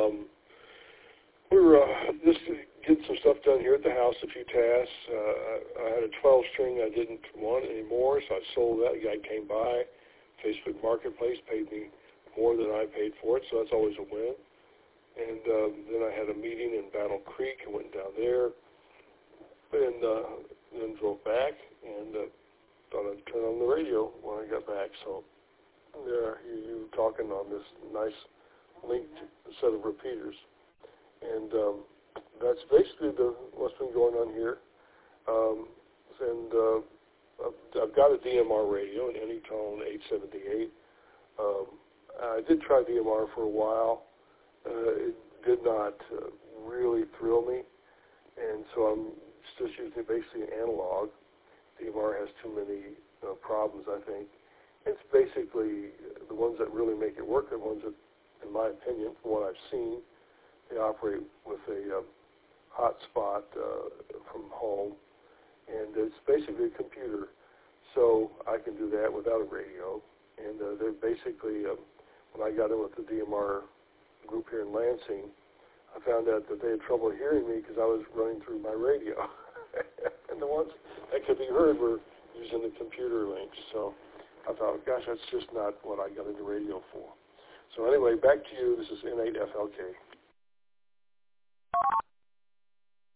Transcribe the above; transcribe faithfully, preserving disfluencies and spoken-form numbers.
um, we were uh, just getting some stuff done here at the house, a few tasks. Uh, I had a twelve string I didn't want anymore, so I sold that. A guy came by, Facebook Marketplace, paid me more than I paid for it, so that's always a win. And um, then I had a meeting in Battle Creek. I went down there and uh, then drove back and uh, thought I'd turn on the radio when I got back. So there you, you were talking on this nice linked set of repeaters. And um, that's basically the, what's been going on here. Um, and uh, I've, I've got a D M R radio, an Anytone eight seventy-eight. Um, I did try D M R for a while. Uh, it did not uh, really thrill me, and so I'm just using basically analog. D M R has too many uh, problems, I think. It's basically the ones that really make it work, the ones that, in my opinion, from what I've seen, they operate with a um, hotspot uh, from home, and it's basically a computer. So I can do that without a radio. And uh, they're basically, um, when I got in with the D M R group here in Lansing, I found out that they had trouble hearing me because I was running through my radio. And the ones that could be heard were using the computer links. So I thought, gosh, that's just not what I got into radio for. So anyway, back to you. This is N eight F L K.